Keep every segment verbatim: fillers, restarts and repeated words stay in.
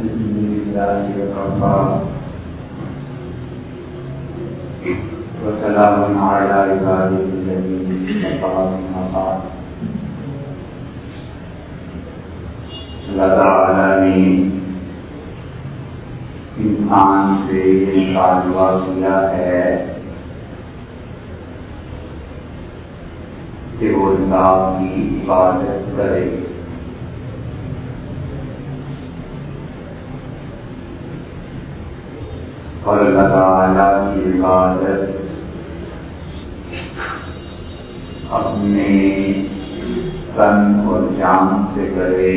وسلام على عباده الذين اصطفى أما بعد. اللہ تعالیٰ نے انسان سے یہ مطالبہ کیا ہے کہ وہ اللہ کی عبادت کرے. اور اللہ تعالیٰ کی عبادت اپنے تن اور جان سے کرے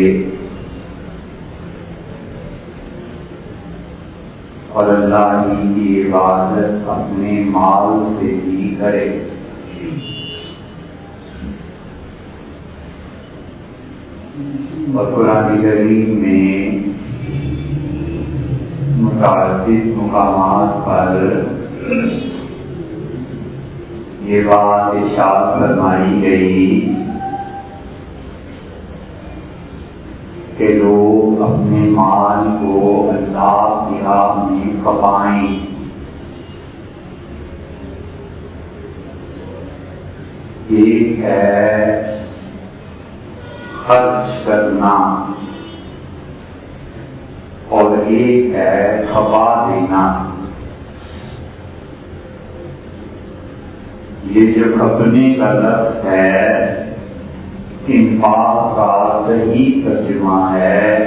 اور اللہ کی عبادت اپنے مال سے بھی کرے. اور قرآن کریم میں متعدد مقامات پر یہ بات ارشاد فرمائی گئی کہ لوگ اپنے مال کو اللہ کی راہ میں کھپائیں. ایک ہے خرچ کرنا اور ایک ہے کھپا دینا. یہ جو کھپنے کا لفظ ہے انفاق کا صحیح ترجمہ ہے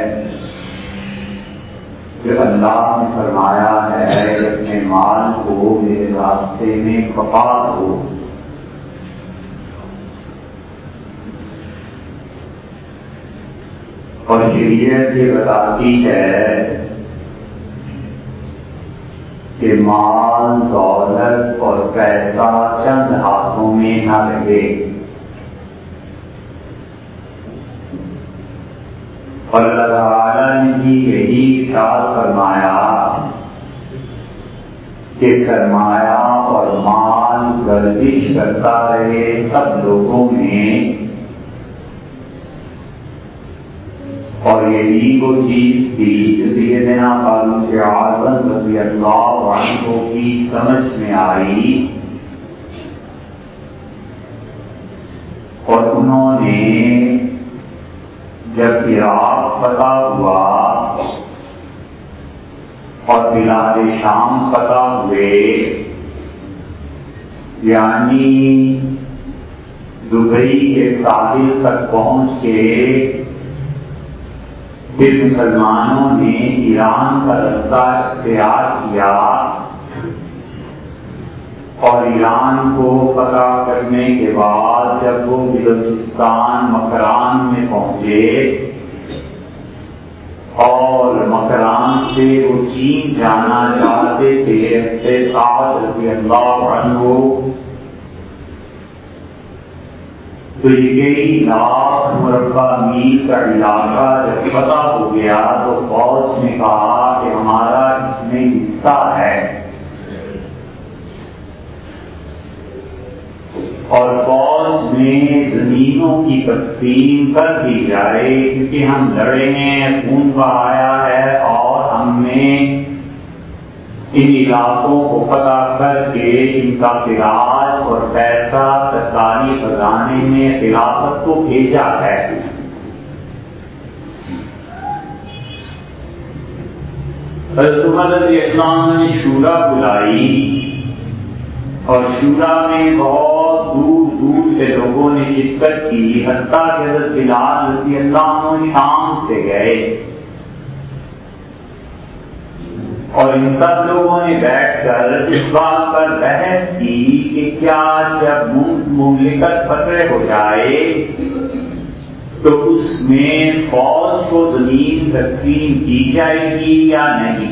کہ اللہ نے فرمایا ہے کہ اپنے مال کو میرے راستے میں کھپا دو. اور شریعت یہ بتاتی ہے کہ مال دولت اور پیسہ چند ہاتھوں میں نہ رہے. اور اللہ تعالیٰ نے بھی یہی ارشاد فرمایا کہ سرمایہ اور مال گردش کرتا رہے سب لوگوں میں. اور یہی وہ چیز تھی جو سیدنا فاروق اعظم رضی اللہ عنہ کی سمجھ میں آئی اور انہوں نے جب عراق فتح ہوا اور بلاد شام فتح ہوئے یعنی دبئی کے ساحل تک پہنچ کے پھر مسلمانوں نے ایران کا رستہ اختیار کیا اور ایران کو فتح کرنے کے بعد جب وہ بلوچستان مکران میں پہنچے اور مکران سے وہ چین جانا چاہتے تھے سعد رضی اللہ عنہ تو یہ کئی لاکھ مربع میل کا علاقہ جب فتح ہو گیا تو فوج نے کہا کہ ہمارا اس میں حصہ ہے اور فوج میں زمینوں کی تقسیم کر دی جائے کیونکہ ہم لڑے ہیں خون بہایا ہے اور ہم نے ان علاقوں کو فتح کر کے ان کا خراج اور پیسہ سرکاری خزانے میں خلافت کو بھیجا ہے. حضرت عمر رضی اللہ عنہ نے شورا بلائی اور شورا میں بہت دور دور سے لوگوں نے شرکت کی حتیٰ کہ حضرت بلال رضی اللہ عنہ شام سے گئے اور ان سب لوگوں نے بیٹھ کر اس بات پر بحث کی کہ کیا جب مملکت فتح ہو جائے تو اس میں فوج کو زمین تقسیم کی جائے گی یا نہیں.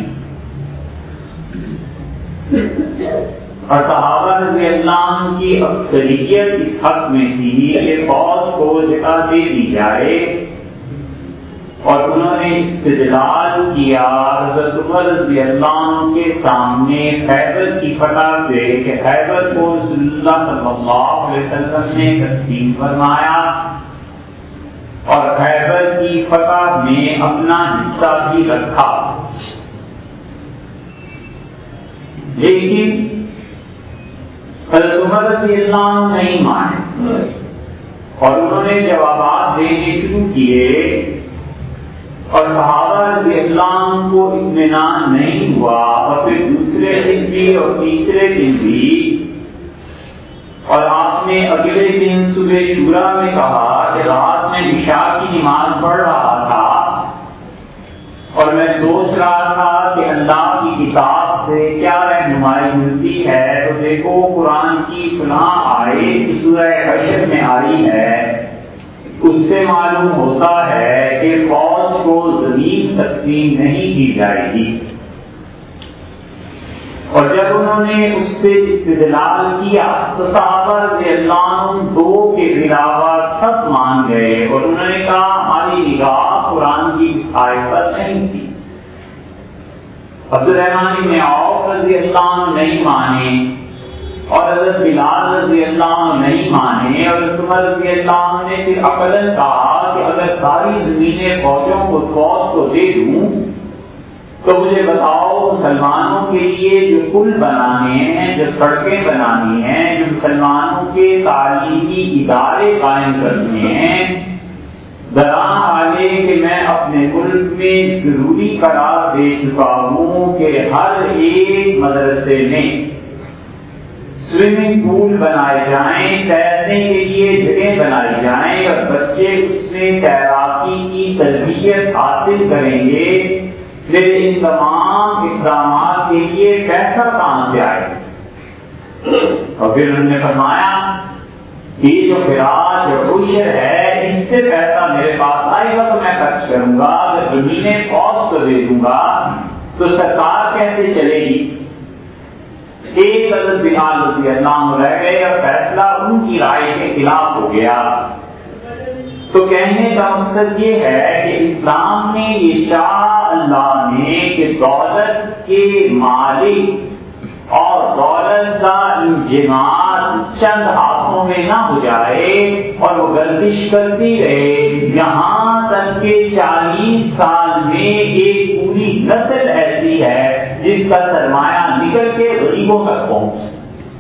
اور صحابہ رضی اللہ عنہ کی اکثریت اس حق میں تھی کہ فوج کو جگہ دے دی جائے اور انہوں نے استدلال کیا حضرت عمر رضی اللہ عنہ کے سامنے خیبر کی فتح سے کہ خیبر کو رسول اللہ صلی اللہ علیہ وسلم نے تقسیم فرمایا اور خیبر کی فتح میں اپنا حصہ بھی رکھا، لیکن حضرت عمر رضی اللہ عنہ نہیں مانے اور انہوں نے جوابات دینے شروع کیے، اور صحابہ رضی اللہ عنہ کو اطمینان نہیں ہوا، اور پھر دوسرے دن بھی اور تیسرے دن بھی، اور آپ نے اگلے دن صبح شورا میں کہا کہ رات میں عشاء کی نماز پڑھ رہا تھا اور میں سوچ رہا تھا کہ اللہ کی کتاب سے کیا رہنمائی ملتی ہے، تو دیکھو قرآن کی فلاں آیت سورہ حشر میں آئی ہے، اس سے معلوم ہوتا ہے کہ فوج کو زمین تقسیم نہیں کی جائے گی۔ اور جب انہوں نے اس سے استدلال کیا تو صحابہ رضی اللہ عنہ دو کے علاوہ سب مان گئے، اور انہوں نے کہا ہماری نگاہ قرآن کی اس آیت پر نہیں تھی۔ عبد الرحمن بن عوف رضی اللہ عنہ نہیں مانے، اور حضرت بلال رضی اللہ عنہ نہیں مانے، اور حضرت عمر رضی اللہ عنہ نے پھر عقلاً کہا کہ اگر ساری زمینیں فوجوں کو فوج کو دے دوں تو مجھے بتاؤ مسلمانوں کے لیے جو پل بنانے ہیں، جو سڑکیں بنانی ہیں، جو مسلمانوں کے تعلیمی ادارے قائم کرنے ہیں، دراں حالے کہ میں اپنے ملک میں ضروری قرار دے چکا ہوں کہ ہر ایک مدرسے میں سوئمنگ پول بنائے جائیں، تیرنے کے لیے جگہ بنائی جائیں، اور بچے اس میں تیراکی کی تربیت حاصل کریں گے، میرے ان تمام اقدامات کے لیے پیسہ کہاں سے آئے؟ اور پھر انہوں نے فرمایا کہ یہ جو خراج اور عشر ہے اس سے پیسہ میرے پاس آئے گا تو میں خرچ کروں گا، اگر زمینیں فوج کو دے دوں گا تو سرکار کیسے چلے گی؟ ایک حضرت بلال رضی اللہ عنہ رہ گئے اور فیصلہ ان کی رائے کے خلاف ہو گیا۔ تو کہنے کا مقصد یہ ہے کہ اسلام میں یہ چاہ اللہ نے کہ دولت کے مالک اور دولت کا انجماد چند ہاتھوں میں نہ ہو جائے اور وہ گردش کرتی رہے، یہاں تک کہ چالیس سال میں ایک پوری نسل ایسی ہے جس کا سرمایہ نکل کے غریبوں تک پہنچ،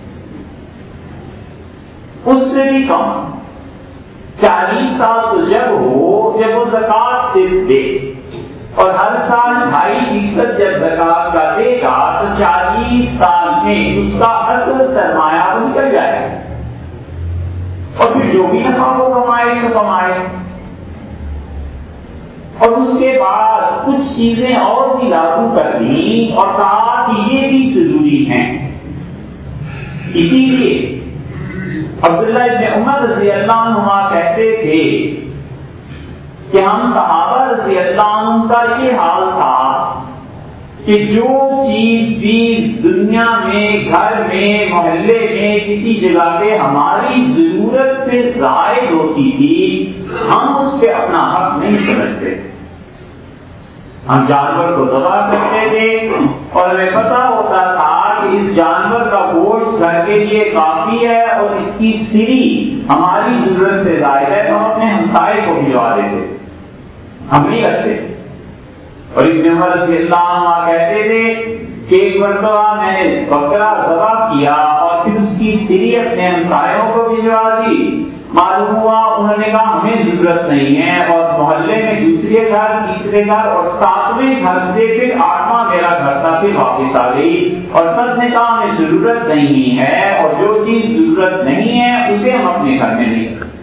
اس سے بھی کم۔ چالیس سال تو جب ہو جب وہ زکوٰۃ صرف دے، اور ہر سال ڈھائی فیصد جب زکوٰۃ کا دے گا تو چالیس سال میں اس کا اصل سرمایہ تو نکل جائے گا، اور پھر جو بھی نفع وہ کمائے سو کمائے۔ اور اس کے بعد کچھ چیزیں اور بھی لاگو کر دیں اور کہا کہ یہ بھی ضروری ہیں۔ اسی لیے عبداللہ ابن عمر رضی اللہ عنہ کہتے تھے کہ ہم صحابہ رضی اللہ عنہ کا یہ حال تھا کہ جو چیز بھی دنیا میں، گھر میں، محلے میں، کسی جگہ پہ ہماری ضرورت سے زائد ہوتی تھی، ہم اس پہ اپنا حق نہیں سمجھتے۔ ہم جانور کو ذبح کرتے تھے اور ہمیں پتہ ہوتا تھا کہ اس جانور کا گوشت گھر کے لیے کافی ہے اور اس کی سری ہماری ضرورت سے زائد ہے، تو ہم اپنے ہمسائے کو بھجوا دیتے، ہم نہیں کرتے۔ اور ابن عمر رضی اللہ عنہ کہتے تھے کہ ایک مرتبہ میں نے بکرا ذبح کیا اور پھر اس کی سری اپنے ہمسایوں کو بھجوا دی، معلوم ہوا انہوں نے کہا ہمیں ضرورت نہیں ہے، اور محلے میں دوسرے گھر، تیسرے گھر اور ساتویں گھر سے پھر آٹھواں میرا گھر تھا، پھر واپس آ گئی، اور سب نے کہا ہمیں ضرورت نہیں ہے، اور جو چیز ضرورت نہیں ہے اسے ہم اپنے گھر میں نہیں کرتے۔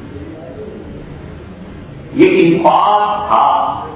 یہ انفاق تھا۔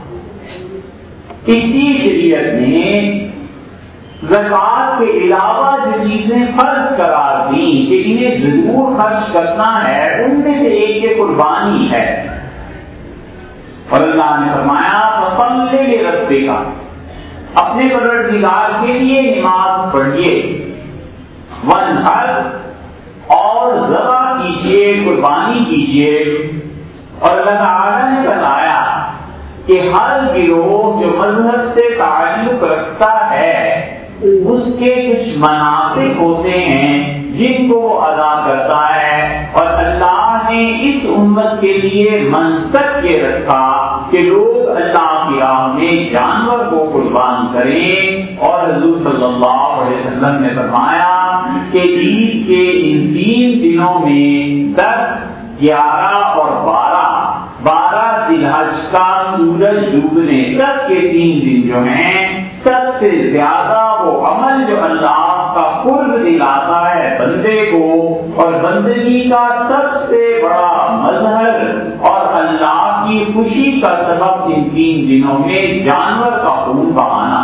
اسی شریعت نے زکوٰۃ کے علاوہ جو چیزیں فرض قرار دیں کہ انہیں ضرور خرچ کرنا ہے، ان میں سے ایک یہ قربانی ہے۔ اور اللہ نے فرمایا فصلی لربک، اپنے پروردگار کے لیے نماز پڑھیے، وانحر، اور ذبح کیجیے، قربانی کیجیے۔ اور اللہ تعالیٰ نے بتایا کہ ہر گروہ جو مذہب سے تعلق رکھتا ہے اس کے کچھ مناسک ہوتے ہیں جن کو وہ ادا کرتا ہے، اور اللہ نے نے اس امت کے لیے منصب یہ رکھا کہ لوگ اللہ کی راہ میں جانور کو قربان کریں، اور حضور صلی اللہ علیہ وسلم نے فرمایا کہ عید کے ان تین دنوں میں دس، گیارہ اور بارہ بارہ ذی الحج کا سورج ڈوبنے تک کے تین دن جو ہیں سب سے زیادہ وہ عمل جو اللہ کا قرب دلاتا ہے بندے کو، اور بندگی کا سب سے بڑا مظہر اور اللہ کی خوشی کا سبب ان تین دنوں میں جانور کا خون بہانا۔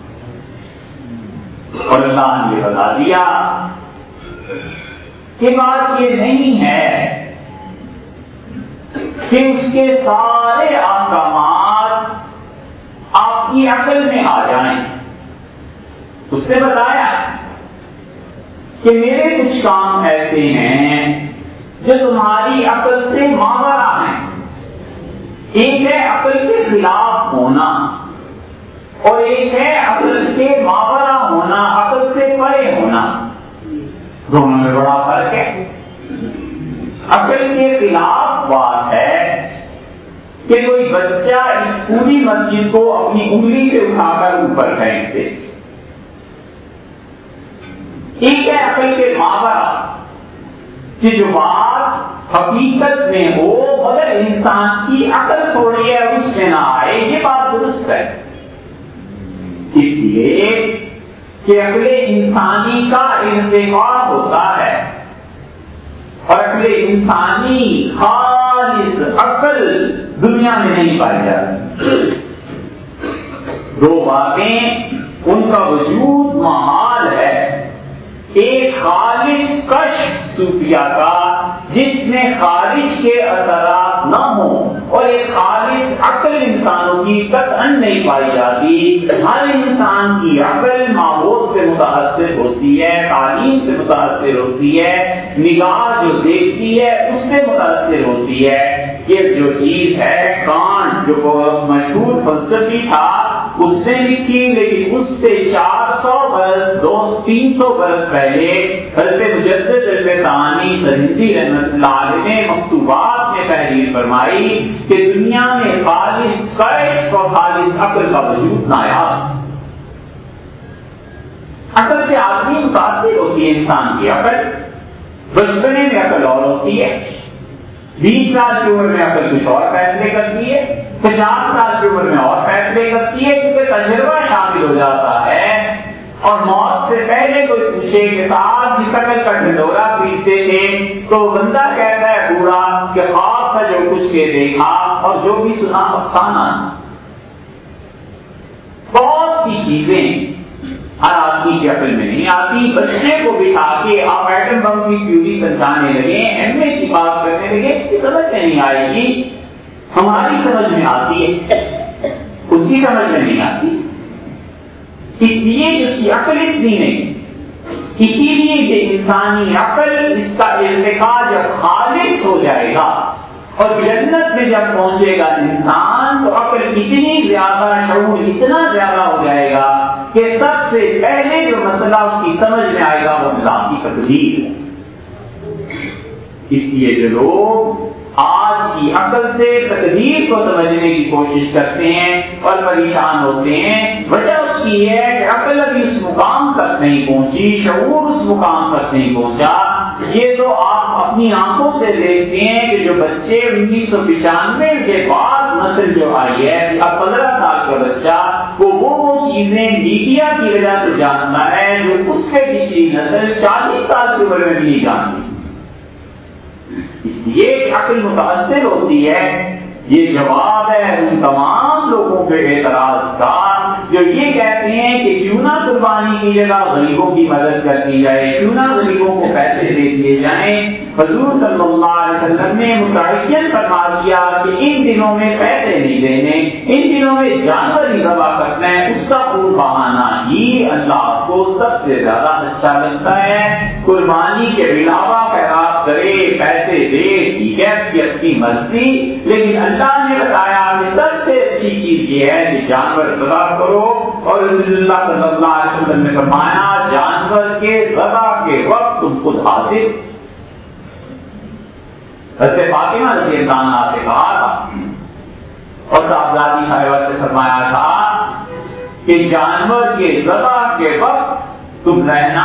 اور اللہ نے یہ بتا دیا کہ بات یہ نہیں ہے کہ اس کے سارے احکامات آپ کی عقل میں آ جائیں۔ اس نے بتایا کہ میرے کچھ کام ایسے ہیں جو تمہاری عقل سے ماورا ہیں۔ ایک ہے عقل کے خلاف ہونا، اور ایک ہے عقل کے ماورا ہونا، عقل سے پرے ہونا۔ دونوں میں بڑا فرق ہے۔ عقل کے خلاف بات ہے کہ کوئی بچہ اس پوری مسجد کو اپنی انگلی سے اٹھا کر اوپر پھینک دے۔ ایک ہے عقل کے ماورا کہ جو بات حقیقت میں ہو مگر انسان کی عقل تھوڑی ہے اس میں نہ آئے، یہ بات درست ہے۔ اس لیے کہ عقل انسانی کا ارتقا ہوتا ہے، اور عقل انسانی خالص عقل دنیا میں نہیں پائی جاتی۔ دو باتیں ان کا وجود محال ہے، ایک خالص کشف صوفیہ کا جس میں خارج کے اثرات نہ ہوں، اور ایک خالص عقل انسانوں کی قطعاً نہیں پائی جاتی۔ ہر انسان کی عقل ماحول سے متاثر ہوتی ہے، تعلیم سے متاثر ہوتی ہے، نگاہ جو دیکھتی ہے اس سے متاثر ہوتی ہے۔ یہ جو چیز ہے کانٹ جو مشہور فلسفی تھا اس نے لکھی، لیکن اس سے چار سو برس دو تین سو برس پہلے حضرت مجدد الثانی سرہندی رحمۃ اللہ علیہ نے مکتوبات میں تحریر فرمائی کہ دنیا میں خالص کشف اور خالص عقل کا وجود نایاب۔ عقل سے آدمی متاثر ہوتی ہے، انسان کی عقل بچپنے میں عقل اور ہوتی ہے، بیس سال کی عمر میں عقل کچھ اور فیصلے کرتی ہے، پچاس سال کی عمر میں اور فیصلے کرتی ہے، کیونکہ تجربہ شامل ہو جاتا ہے۔ اور موت سے پہلے کوئی پوچھے کہ صاحب جس عقل کا ڈھنڈورا پیٹتے تھے تو بندہ کہتا ہے پورا کہ خواب تھا جو کچھ کے دیکھا اور جو بھی سنا افسانہ۔ بہت سی چیزیں ہر آدمی کی عقل میں نہیں آتی۔ بچے کو بٹھا کے آپ ایٹم بم کی تھیوری سمجھانے لگے، ایم اے کی بات کرنے لگے، اس کی سمجھ میں نہیں آئے گی، ہماری سمجھ میں آتی ہے، اس کی سمجھ میں نہیں آتی۔ اس لیے اس کی عقل اتنی نہیں، اسی لیے یہ انسانی عقل اس کا ارتقا جب خالص ہو جائے گا اور جنت میں جب پہنچے گا انسان تو عقل اتنی زیادہ، شعور اتنا زیادہ ہو جائے گا کہ سب سے پہلے جو مسئلہ اس کی سمجھ میں آئے گا وہ اللہ کی تقدیر ہے۔ اس لیے جو لوگ آج کی عقل سے تقدیر کو سمجھنے کی کوشش کرتے ہیں اور پریشان ہوتے ہیں، وجہ اس کی ہے کہ عقل ابھی اس مقام تک نہیں پہنچی، شعور اس مقام تک نہیں پہنچا۔ یہ تو آپ اپنی آنکھوں سے دیکھتے ہیں کہ جو بچے انیس سو پچانوے کے بعد نسل جو آئی ہے، اب پندرہ سال کا بچہ وہ وہ چیزیں میڈیا کی وجہ سے جانتا ہے جو اس کے پچھلی نسل چالیس سال کی عمر میں بھی نہیں جانتی۔ اس لیے عقل متاثر ہوتی ہے۔ یہ جواب ہے ان تمام لوگوں کے اعتراض کا جو یہ کہتے ہیں کہ کیوں نہ قربانی کی جگہ غریبوں کی مدد کر دی جائے، کیوں نہ غریبوں کو پیسے دے دیے جائیں۔ حضور صلی اللہ علیہ وسلم نے متعین فرما دیا کہ ان دنوں میں پیسے نہیں دینے، ان دنوں میں جانور ہی ذبح کرنا ہے، اس کا خون بہانا ہی اللہ کو سب سے زیادہ اچھا لگتا ہے۔ قربانی کے علاوہ خیرات کرے، پیسے دے، ٹھیک ہے، اس کی اپنی مرضی، لیکن اللہ نے بتایا کہ سب سے اچھی چیز یہ ہے کہ جانور ذبح کرو، اور رسول اللہ صلی اللہ علیہ وسلم نے فرمایا جانور کے ذبح کے وقت تم خود حاضر۔ حضرت فاطمہ رضی اللہ عنہا سے کہا تھا اور صاحبزادی صاحبہ سے فرمایا تھا کہ جانور کے ذبح کے وقت تم رہنا،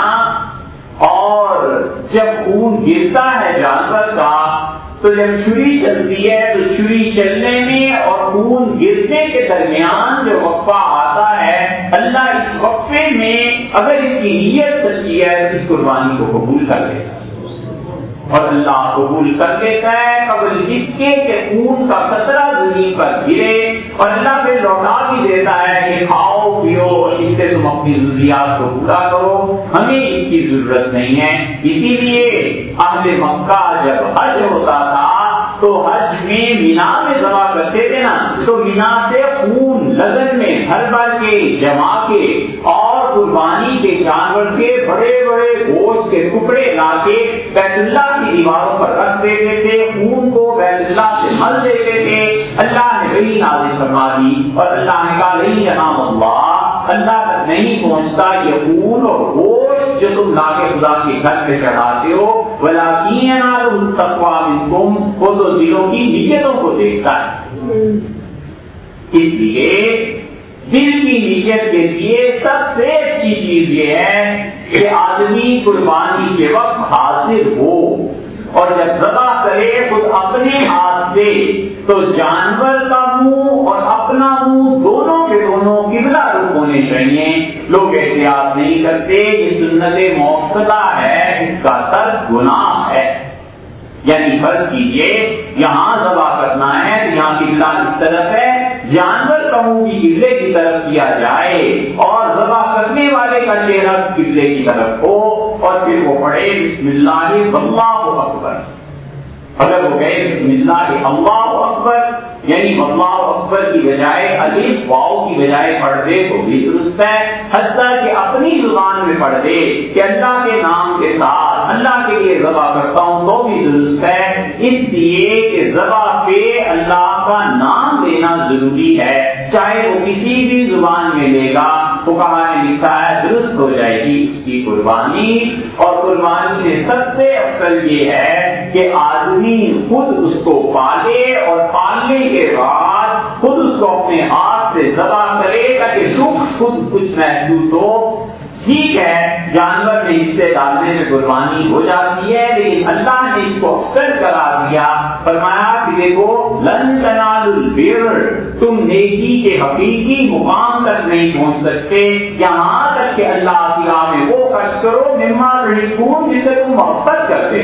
اور جب خون گرتا ہے جانور کا تو جب چھری چلتی ہے تو چھری چلنے میں اور خون گرنے کے درمیان جو وقفہ آتا ہے، اللہ اس وقفے میں اگر اس کی نیت سچی ہے تو اس قربانی کو قبول کر لیتا ہے، اور اللہ قبول کر لیتا ہے قبل اس کے کہ خون کا قطرہ زمین پر گرے، اور اللہ پھر لوٹا بھی دیتا ہے کہ کھاؤ پیو اور اس سے تم اپنی ضروریات کو پورا کرو، ہمیں اس کی ضرورت نہیں ہے۔ اسی لیے اہل مکہ جب حج ہوتا تھا تو حج میں مینا میں ذبح کرتے تھے نا، تو مینا سے خون لگن میں بھر بھر کے جما کے اور قربانی کے جانور کے بڑے بڑے گوشت کے ٹکڑے لا کے بیت اللہ کی دیواروں پر رکھ دیتے تھے، خون کو بیت اللہ سے مل دیتے تھے۔ اللہ نے وہی نازل فرما دی اور اللہ نے کہا نہیں جناب اللہ، اللہ تک نہیں پہنچتا یہ خون اور گوشت جو تم لا کے خدا کے گھر پہ چڑھاتے ہو، وَلَٰكِنْ يَنَالُهُ التَّقْوَىٰ مِنْكُمْ، وہ تو دلوں کی نیتوں کو دیکھتا ہے۔ اس لیے دل کی نیت کے لیے سب سے اچھی چیز یہ ہے کہ آدمی قربانی کے وقت حاضر ہو، اور جب ذبح کرے خود اپنے ہاتھ سے تو جانور کا منہ اور اپنا منہ دونوں کے دونوں قبلہ رخ ہونے چاہیے۔ لوگ احتیاط نہیں کرتے، یہ سنت موقتہ ہے، اس کا ترک گناہ ہے۔ یعنی فرض کیجئے یہاں ذبح کرنا ہے تو یہاں قبلہ اس طرف ہے، جانور کا منہ بھی قبلے کی طرف کیا جائے اور ذبح کرنے والے کا چہرہ قبلے کی طرف ہو، اور پھر وہ پڑھے بسم اللہ واللہ اکبر۔ اگر وہ کہے بسم اللہ اللہ اکبر یعنی اللہ اکبر کی بجائے الف واو کی بجائے پڑھ دے تو بھی درست ہے، حتیٰ کہ اپنی زبان میں پڑھ دے کہ اللہ کے نام کے ساتھ اللہ کے لیے ذبح کرتا ہوں تو بھی درست ہے، اس لیے کہ ذبح پہ اللہ کا نام لینا ضروری ہے، چاہے وہ کسی بھی زبان میں لے گا، وہ کہاں نے لکھا ہے درست ہو جائے گی اس کی قربانی۔ اور قربانی میں سب سے افضل یہ ہے کہ آدمی خود اس کو پالے اور پالنے کے بعد خود اس کو اپنے ہاتھ سے ذبح کرے تاکہ دکھ خود کچھ محسوس ہو۔ ٹھیک ہے جانور میں حصے ڈالنے سے قربانی ہو جاتی ہے، لیکن اللہ نے اس کو اکثر قرار دیا، فرمایا کہ دیکھو لن تنالوا البر، تم نیکی کے حقیقی مقام تک نہیں پہنچ سکتے یہاں تک کہ اللہ کی راہ میں وہ خرچ کرو مما تحبون جسے تم محبت کرتے۔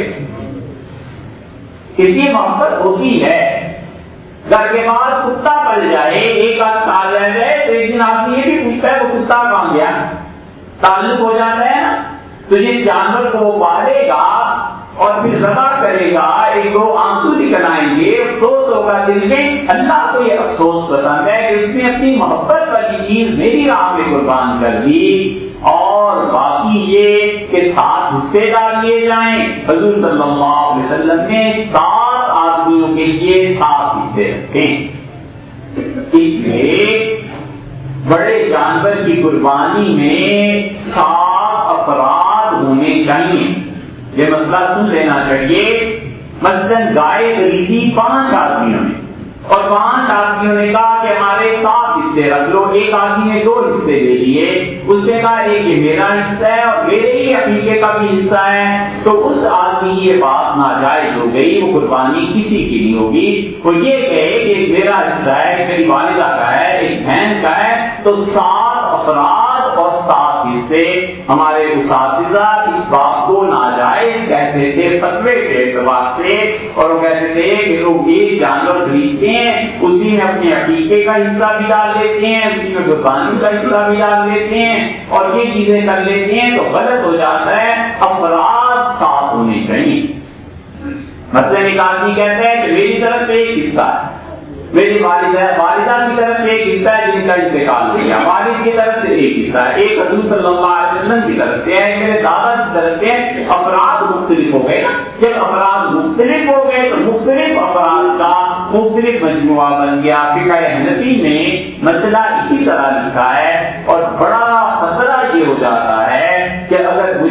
اس کی محبت ہوتی ہے، گھر کے بعد کتا پل جائے ایک آدھ سال رہ جائے تو ایک دن آدمی یہ بھی پوچھتا ہے وہ کتا کہاں گیا، تعلق ہو جاتا ہے نا۔ تو جس جانور کو وہ پالے گا اور پھر ذبح کرے گا ایک دو آنسو نکل آئیں گے، افسوس ہوگا دل میں۔ اللہ کو یہ افسوس پسند ہے کہ اس نے اپنی محبت والی چیز میری راہ میں قربان کر دی۔ اور باقی یہ کہ سات حصے ڈال لیے جائیں، حضور صلی اللہ علیہ وسلم نے سات آدمیوں کے لیے سات حصے رکھے، اس لیے بڑے جانور کی قربانی میں سات افراد ہونے چاہیے۔ یہ مسئلہ سن لینا چاہیے۔ مثلاً گائے خریدی پانچ آدمیوں نے اور پانچ آدمیوں نے کہا کہ ہمارے سات حصے رکھ لو، ایک آدمی نے دو حصے لے لیے، اس نے کہا ایک یہ میرا حصہ ہے اور میرے ہی عقیقے کا بھی حصہ ہے، تو اس آدمی یہ بات ناجائز ہو گئی، وہ قربانی کسی کی نہیں ہوگی۔ وہ یہ کہے کہ ایک میرا حصہ ہے، ایک میری والدہ کا ہے، ایک بہن کا ہے، تو سات افراد اور سات حصے۔ ہمارے اساتذہ اس بات کو ناجائز کہتے تھے فتوے کے اعتبار سے، اور وہ کہتے تھے کہ لوگ ایک جانور خریدتے ہیں اسی میں اپنے عقیقے کا حصہ بھی ڈال دیتے ہیں، اسی میں قربانی کا حصہ بھی ڈال دیتے ہیں اور یہ چیزیں کر لیتے ہیں، تو غلط ہو جاتا ہے۔ افراد ساتھ ہونے چاہیے۔ مثلاً ایک آدمی کہتا ہے کہ میری طرف سے ایک حصہ ہے، میری والدہ والدہ کی طرف سے ایک حصہ ہے جن کا انتقال ہو گیا، والد کی طرف سے ایک حصہ ہے، ایک حضور صلی اللہ علیہ وسلم کی طرف سے ہے، میرے دادا کی طرف سے ہے۔ افراد مختلف ہو گئے نا، جب افراد مختلف ہو گئے تو مختلف افراد کا مختلف مجموعہ بن گیا۔ فقہ حنفی میں مسئلہ اسی طرح لکھا ہے، اور بڑا خطرہ یہ ہو جاتا ہے کہ اگر مجھ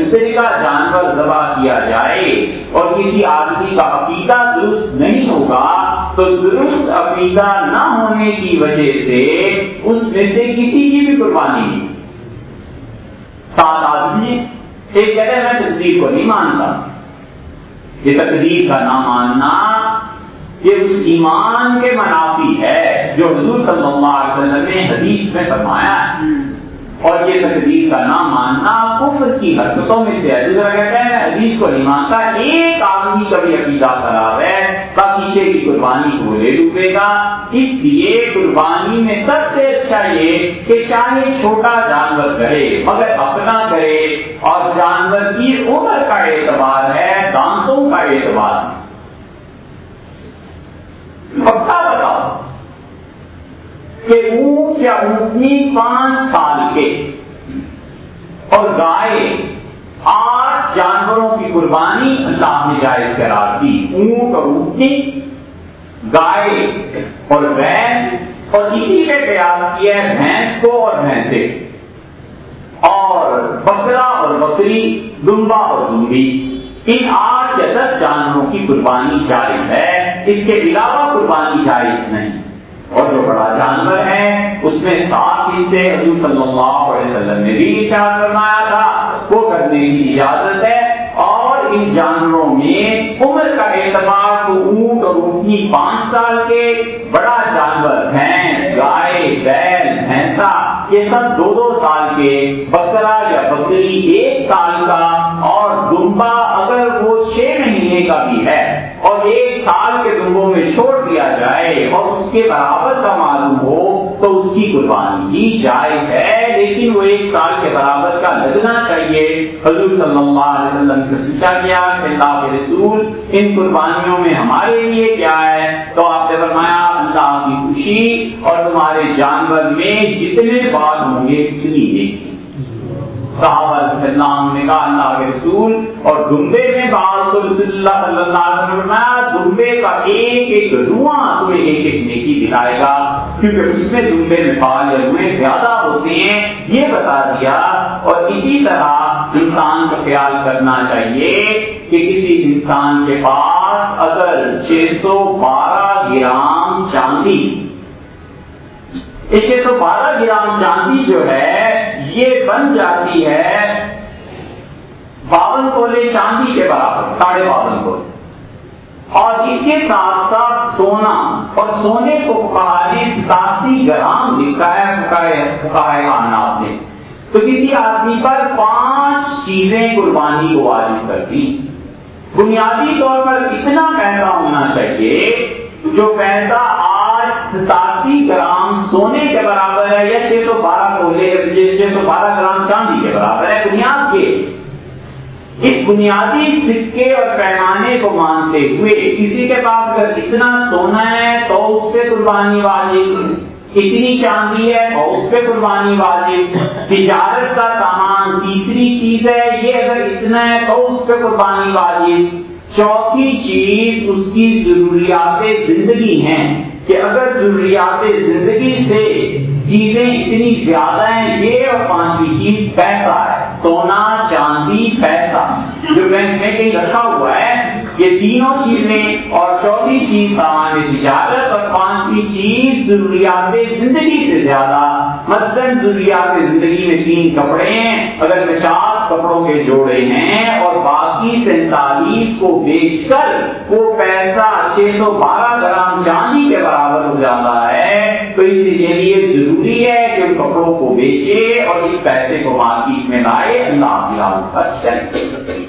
دوسرے کا جانور ذبح کیا جائے اور کسی آدمی کا عقیدہ درست نہیں ہوگا تو درست عقیدہ نہ ہونے کی وجہ سے اس میں سے کسی کی بھی قربانی نہیں. سات آدمی ایک کہتے ہیں میں تقدیر کو نہیں مانتا. یہ تقدیر کا نہ ماننا یہ اس ایمان کے منافی ہے جو حضور صلی اللہ علیہ وسلم نے حدیث میں فرمایا ہے. اور یہ تقدیر کا نہ ماننا کفر کی حرکتوں میں سے ہے. دوسرا کہتا ہے میں حدیث کو نہیں مانتا. ایک آدمی کا بھی عقیدہ خراب ہے باقی شے کی قربانی کو لے ڈوبے گا. اس لیے قربانی میں سب سے اچھا یہ کہ چاہے چھوٹا جانور کرے مگر اپنا کرے اور جانور کی عمر کا اعتبار ہے دانتوں کا اعتبار ہے. پکا بتاؤ کہ اونٹ یا اونٹنی پانچ سال کے اور گائے آٹھ جانوروں کی قربانی اللہ نے جائز قرار دی. اونٹ اور اونٹنی، گائے اور بیل، اور اسی پہ قیاس کیا ہے بھینس کو اور بھینسے، اور بکرا اور بکری، دمبا اور دمبی. ان آٹھ یا دس جانوروں کی قربانی جائز ہے. اس کے علاوہ قربانی جائز نہیں. اور جو بڑا جانور ہے اس میں سات حصے حضور صلی اللہ علیہ وسلم نے بھی ارشاد فرمایا تھا وہ کرنے کی اجازت ہے. اور ان جانوروں میں عمر کا اعتبار تو اونٹ اور اونٹنی پانچ سال کے، بڑا جانور بھینس، گائے، بیل، بھینسا یہ سب دو دو سال کے، بکرا یا بکری ایک سال کا، اور دمبا اگر وہ چھ مہینے کا بھی ہے اور ایک سال کے دمبوں میں چھوڑ دیا جائے اور اس کے برابر کا معلوم ہو تو اس کی قربانی بھی جائز ہے. لیکن وہ ایک سال کے برابر کا لگنا چاہیے. حضور صلی اللہ علیہ وسلم سے پوچھا گیا کہ اللہ کے رسول ان قربانیوں میں ہمارے لیے کیا ہے؟ تو آپ نے فرمایا اللہ کی خوشی اور تمہارے جانور میں جتنے بال ہوں گے اتنی ایک. صحابہ رضی اللہ عنہ نے کہا اللہ کے رسول اور دمبے میں بال تو رسول اللہ صلی اللہ علیہ وسلم نے فرمایا دمبے کا ایک ایک رواں تمہیں ایک ایک نیکی دلائے گا کیونکہ اس میں دمبے میں بال یا روئیں زیادہ ہوتے ہیں. یہ بتا دیا. اور اسی طرح انسان کو خیال کرنا چاہیے کہ کسی انسان کے پاس اگر چھ سو بارہ گرام چاندی چھ سو بارہ گرام چاندی جو ہے یہ بن جاتی ہے باون تولے چاندی کے برابر، ساڑھے باون تولے. اور اس کے ساتھ ساتھ سونا، اور سونے کو فقہاء نے ستاسی گرام لکھا ہے فقہاء احناف نے. تو کسی آدمی پر پانچ چیزیں قربانی کو واجب کرتی. بنیادی طور پر اتنا پیسہ ہونا چاہیے جو پیسہ آج ستاسی گرام سونے کے برابر ہے یا چھ سو بارہ تولے چھ سو بارہ گرام چاندی کے برابر ہے. بنیاد کے اس بنیادی سکے اور پیمانے کو مانتے ہوئے کسی کے پاس اگر اتنا سونا ہے تو اس پہ قربانی واجب، اتنی چاندی ہے اور اس پہ قربانی واجب. تجارت کا سامان تیسری چیز ہے، یہ اگر اتنا ہے تو اس پہ قربانی واجب. چوتھی چیز اس کی ضروریات زندگی ہیں کہ اگر ضروریات زندگی سے چیزیں اتنی زیادہ ہیں یہ، اور پانچویں چیز پیسہ ہے، سونا چاندی پیسہ جو بینک میں کہیں رکھا ہوا ہے. یہ تینوں چیزیں اور چوتھی چیز سامان تجارت اور پانچویں چیز ضروریات زندگی سے زیادہ. مثلاً ضروریات زندگی میں تین کپڑے ہیں، اگر پچاس کپڑوں کے جوڑے ہیں اور باقی سینتالیس کو بیچ کر وہ پیسہ چھ سو بارہ گرام چاندی کے برابر ہو جاتا ہے تو اس کے لیے ضروری ہے کہ ان کپڑوں کو بیچے اور اس پیسے کو مارکیٹ میں لائے، اللہ کی راہ خرچ کرے.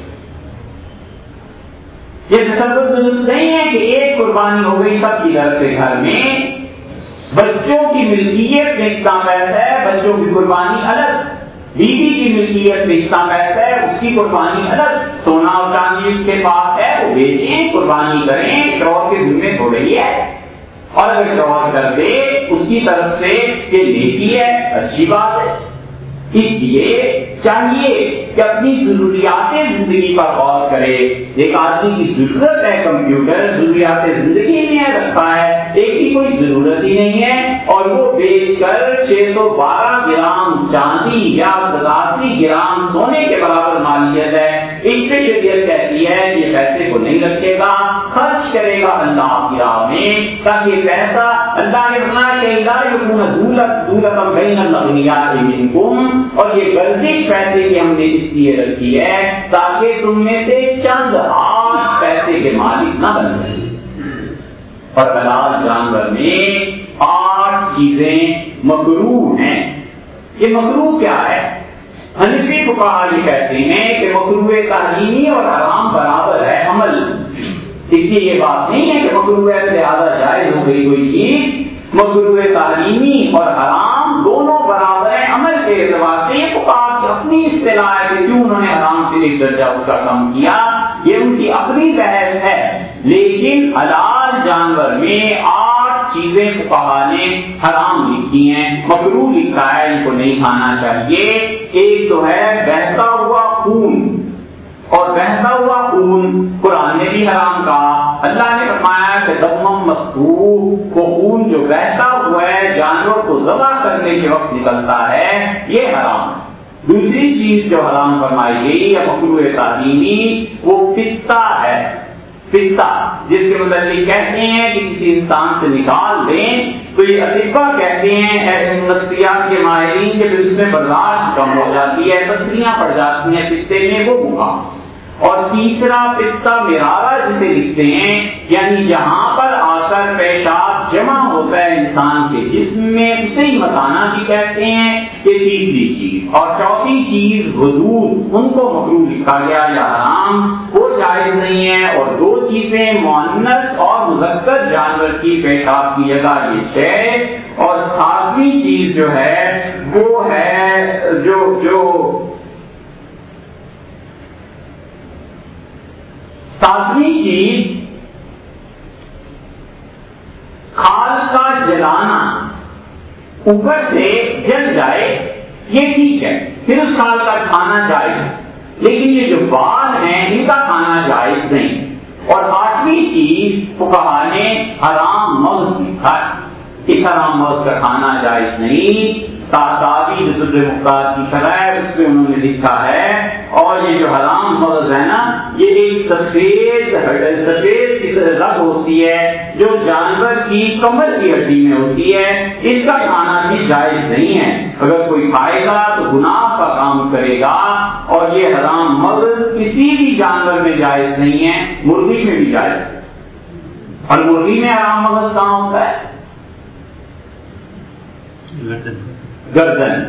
یہ تصور درست نہیں ہے کہ ایک قربانی ہو گئی سب کی طرف سے گھر میں. بچوں کی ملکیت میں اتنا پیسہ ہے، بچوں کی قربانی الگ. بیوی کی ملکیت میں اتنا پیسہ ہے، اس کی قربانی الگ. سونا اور چاندی اس کے پاس ہے وہ بیچیں قربانی کریں، شوہر کے ذمہ تھوڑے ہی ہے. اور اگر شوہر کر دے اس کی طرف سے یہ نیکی ہے، اچھی بات ہے. اس لیے چاہیے کہ اپنی ضروریات زندگی پر غور کرے. ایک آدمی کی ضرورت ہے کمپیوٹر، ضروریات زندگی میں رکھتا ہے، ایک کی کوئی ضرورت ہی نہیں ہے اور وہ بیچ کر چھ سو بارہ گرام چاندی یا ستاسی گرام سونے کے برابر مالیت ہے، اس پہ شریعت کہتی ہے یہ پیسے کو نہیں رکھے گا، خرچ کرے گا اللہ کی راہ میں، تاکہ پیسہ اللہ نے فرمایا کہ لا یکون دولتم بین الاغنیاء منکم، اور یہ گردش پیسے کی ہم نے اس لیے رکھی ہے تاکہ تم میں سے چند آٹھ پیسے کے مالک نہ بن جائیں۔ اور حلال جانور میں آٹھ چیزیں مکروہ ہیں۔ یہ مکروہ کیا ہے؟ حنفی فقہا یہ کہتے ہیں کہ مکروہ تحریمی اور حرام برابر ہے عمل، اس لیے یہ بات نہیں ہے کہ مکروہ ہے لہذا جائز ہو گئی کوئی چیز، مکروہ تحریمی اور حرام دونوں برابر ہیں عمل کے اعتبار سے۔ یہ فقہا کی اپنی اصطلاح ہے کہ کیوں انہوں نے حرام سے ایک درجہ اس کا کم کیا، یہ ان کی اپنی بحث ہے، لیکن حلال جانور میں آٹھ چیزیں فقہا نے حرام لکھی ہیں، مکروہ لکھا ہے، ان کو نہیں کھانا چاہیے۔ ایک تو ہے بہتا ہوا خون، اور بہتا ہوا خون قرآن نے بھی حرام کہا، اللہ نے فرمایا کہ دم مسفوح، وہ خون جو بہتا ہوا ہے جانور کو ذبح کرنے کے وقت نکلتا ہے، یہ حرام ہے۔ دوسری چیز جو حرام فرمائی گئی یا مکروہ تحریمی وہ فطہ ہے، فطہ جس کے متعلق کہتے ہیں کہ کسی انسان سے نکال دیں تو یہ اطباء کہتے ہیں نفسیات کے ماہرین کے اس میں برداشت کم ہو جاتی ہے، پتھریاں پڑ جاتی ہیں فطے میں، وہ مقام۔ اور تیسرا فطہ مرارہ جسے لکھتے ہیں، یعنی جہاں پر آ کر پیشاب جمع ہوتا ہے انسان کے جسم میں، اسے ہی مثانہ بھی کہتے ہیں، یہ تیسری چیز۔ اور چوتھی چیز حدود، ان کو مکروہ لکھا گیا یا حرام، وہ جائز نہیں ہے۔ اور دو چیزیں مؤنث اور مذکر جانور کی پیشاب کی جگہ یہ شے، اور ساتویں چیز جو ہے وہ ہے جو جو ساتویں چیز کھال کا جلانا، اوپر سے جل جائے یہ ٹھیک ہے، پھر اس کھال کا کھانا جائز ہے، لیکن یہ جو بال ہیں ان کا کھانا جائز نہیں۔ اور آٹھویں چیز فقہا نے حرام مغز لکھا ہے، اس حرام مغز کا کھانا جائز نہیں۔ تابی جسد مختار کی شرح اس میں انہوں نے لکھا ہے، اور یہ جو حرام مغز ہے نا، یہ ایک سفید سفید کی رگ ہوتی ہے جو جانور کی کمر کی ہڈی میں ہوتی ہے، اس کا کھانا بھی جائز نہیں ہے۔ اگر کوئی کھائے گا تو گناہ کا کام کرے گا، اور یہ حرام مغز کسی بھی جانور میں جائز نہیں ہے، مرغی میں بھی جائز ہے۔ اور مرغی میں حرام مغز کہاں ہوتا ہے؟ گردن۔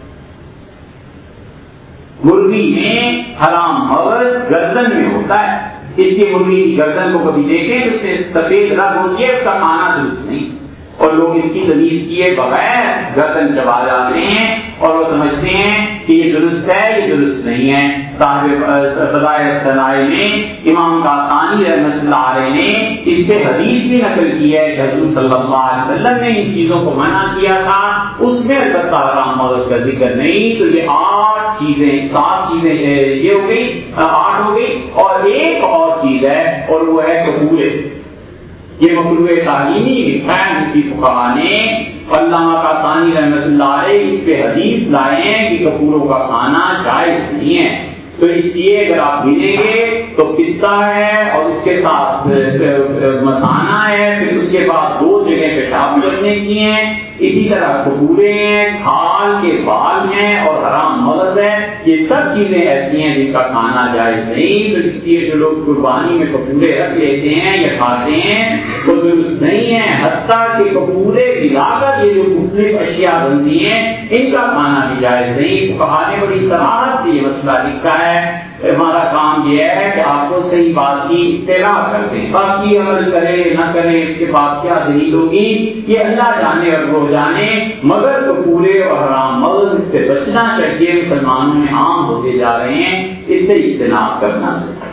مرغی میں حرام مغز گردن میں ہوتا ہے، اس کی مرغی کی گردن کو کبھی دیکھیں تو اس سے سفید رگ ہوتی ہے، اس کا کھانا درست نہیں، اور لوگ اس کی تمیز کیے بغیر گردن چبا جاتے ہیں اور وہ سمجھتے ہیں کہ یہ درست ہے، یہ درست نہیں ہے۔ صاحب فضائل صنائع نے امام قاسانی رحمۃ اللہ علیہ نے اس سے حدیث بھی نقل کی ہے کہ حضور صلی اللہ علیہ وسلم نے ان چیزوں کو منع کیا تھا، اس میں البتہ حرام مغز کا ذکر نہیں۔ تو یہ آٹھ چیزیں، سات چیزیں یہ ہو گئی، آٹھ ہو گئی، اور ایک اور چیز ہے اور وہ ہے کپورے۔ یہ مکروہ تحریمی لکھا ہے کسی فقہا نے، علامہ قاسانی رحمۃ اللہ علیہ اس پہ حدیث لائے ہیں کہ کپوروں کا کھانا جائز نہیں ہے۔ تو اس لیے اگر آپ ملیں گے تو پتا ہے اور اس کے ساتھ مثانہ ہے، پھر اس کے بعد دو جگہ پیشاب کرنے کی ہیں، اسی طرح کپورے ہیں، کھال کے بال ہیں اور حرام مغز ہے، یہ سب چیزیں ایسی ہیں جن کا کھانا جائز نہیں۔ تو اس لیے جو لوگ قربانی میں کپورے رکھ لیتے ہیں یا کھاتے ہیں وہ درست نہیں ہے، حتیٰ کہ کپورے ملا کر یہ جو مختلف اشیاء بنتی ہیں ان کا کھانا بھی جائز نہیں۔ فقہا نے بڑی صراحت سے یہ مسئلہ لکھا ہے۔ ہمارا کام یہ ہے کہ آپ کو صحیح بات کی اطلاع کر دیں، باقی عمل کرے نہ کرے اس کے بعد کیا دلیل ہوگی یہ اللہ جانے اور وہ جانے، مگر کپورے اور حرام مغز سے بچنا چاہیے، مسلمانوں میں عام ہوتے جا رہے ہیں، اس سے اجتناب کرنا چاہیے۔